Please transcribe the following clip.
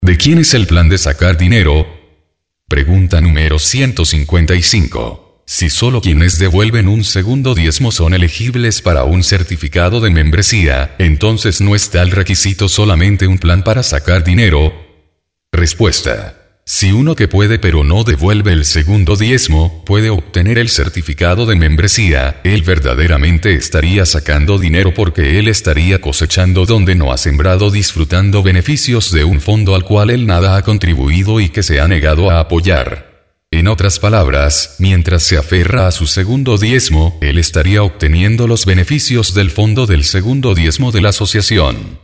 ¿De quién es el plan de sacar dinero? Pregunta número 155. Si solo quienes devuelven un segundo diezmo son elegibles para un certificado de membresía, entonces no está el requisito solamente un plan para sacar dinero. Respuesta. Si uno que puede pero no devuelve el segundo diezmo, puede obtener el certificado de membresía, él verdaderamente estaría sacando dinero porque él estaría cosechando donde no ha sembrado, disfrutando beneficios de un fondo al cual él nada ha contribuido y que se ha negado a apoyar. En otras palabras, mientras se aferra a su segundo diezmo, él estaría obteniendo los beneficios del fondo del segundo diezmo de la asociación.